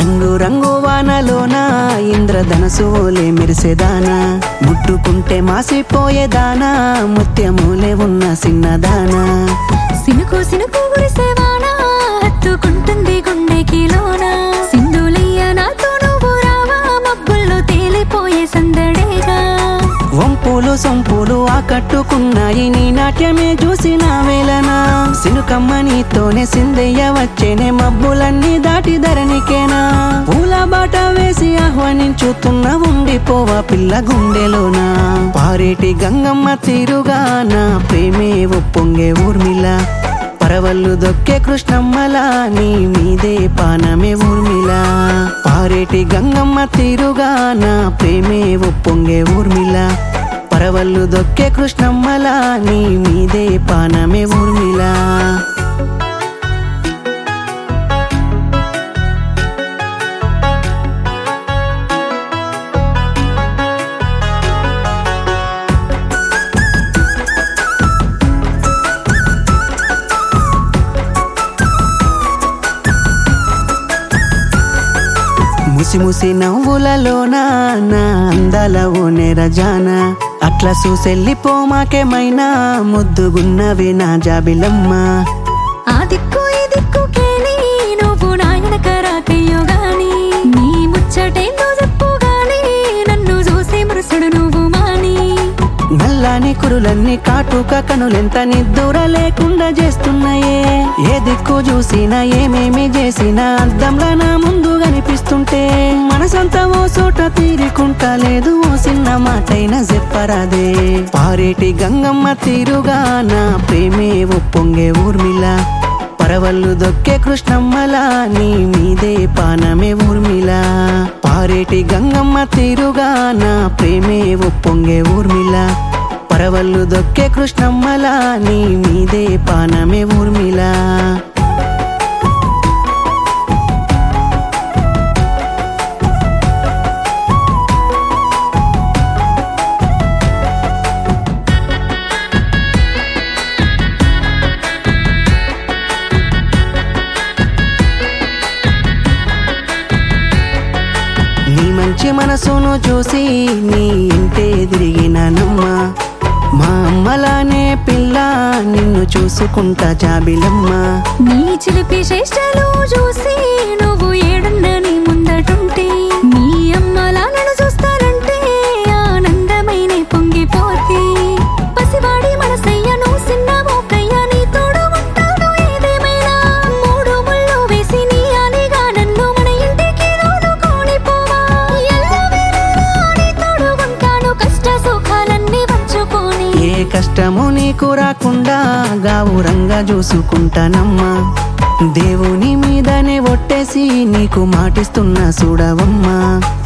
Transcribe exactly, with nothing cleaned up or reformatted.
రంగు రంగు వానలోన ఇంద్రధనసు ఓలే మెరిసేదానా, ముట్టుకుంటే మాసిపోయేదానా, ముత్యమూలే ఉన్న సిన్నదానా. సినుకు సినుకు గురిసేవానా హత్తుకుంటుంది గుండెకిలోన, సింధులయ్య నాతో నువ్వు రావా, మబ్బుల్లో తేలిపోయే సందడేగా. వంపులు సొంపులు ఆకట్టుకున్నాయి నీ నాట్యమే చూసిన వేళనా, సినుకమ్మ నీతోనే సిందయ్య వచ్చేనే, మబ్బులన్నీ దాటి ధరణికేనా. పూల బాట వేసి ఆహ్వానించుతున్న ఉండిపోవా పిల్ల గుండెలోనా, పారేటి గంగమ్మ తీరుగాన ప్రేమే ఒప్పొంగే ఊర్మిళ, పరవళ్ళు దొక్కే కృష్ణమ్మలా నీ మీదే పానమే ఊర్మిళ. పారేటి గంగమ్మ తీరుగాన ప్రేమే ఒప్పొంగే ఊర్మిళ, పరవళ్ళు దొక్కే కృష్ణమ్మలా నీ మీదే పానమే ఊర్మిళ. ముసి ముసి నవ్వులలోన నా అందాల ఓ నెరజానా, అట్లా చూసెళ్ళిపోమాకేమైనా ముద్దుగున్నవే నా జాబిలమ్మ. ఆ దిక్కు ఈ దిక్కు కేలి నువ్వు నాయనక రాకయ్యో గాని, నీ ముచ్చటేందో చెప్పు గాని, నన్ను చూసి మురుసుడు నువ్వు మాని. నల్లాని కురులన్నీ కాటుక కనులెంత నిద్దుర లేకుండా చేస్తున్నాయే, ఏ దిక్కు చూసినా ఏమేమి చేసినా అద్దంలా నా ముందు కనిపిస్తుంటే, మనసంతా ఓ చోట తీరుకుంటా లేదు, ఓ చిన్న మాటైనా చెప్పరాదే. పారేటి గంగమ్మ తీరుగాన ప్రేమే ఒప్పొంగే ఊర్మిళ, పరవళ్ళు దొక్కే కృష్ణమ్మలా నీ మీదే పానమే ఊర్మిళ. పారేటి గంగమ్మ తీరుగాన ప్రేమే ఒప్పొంగే ఊర్మిళ, పరవళ్ళు దొక్కే కృష్ణమ్మలా నీ మీదే పానమే ఊర్మిళ. నీ మంచి మనసును చూసి నీ ఇంటే తిరిగినానమ్మ, మా అమ్మలానే పిల్ల నిన్ను చూసుకుంటా జాబిలమ్మ. నీ చిలిపి చేష్టలు చూసి నువ్వు ఏడున్నని ముందటుంటే, మీ అమ్మలా నన్ను చూస్తానంటే ఆనందమైన పొంగిపోతే, పసివాడి మనసయ్య నువ్వు సిన్న మోకయ్య, నీ తోడు ఉంటాను ఏదేమైనా. మూడు ముళ్ళు వేసి నీ అనిగా నన్ను మన ఇంటికి తోడుకొని పోవా, ఎల్లవేళలా నీ తోడు ఉంటాను కష్ట సుఖాలన్నీ పంచుకొని. ఏ కష్టము నీకు రాకుండా గావురంగా చూసుకుంటానమ్మా, దేవుని మీదనే ఒట్టేసి నీకు మాటిస్తున్నా చూడవమ్మా.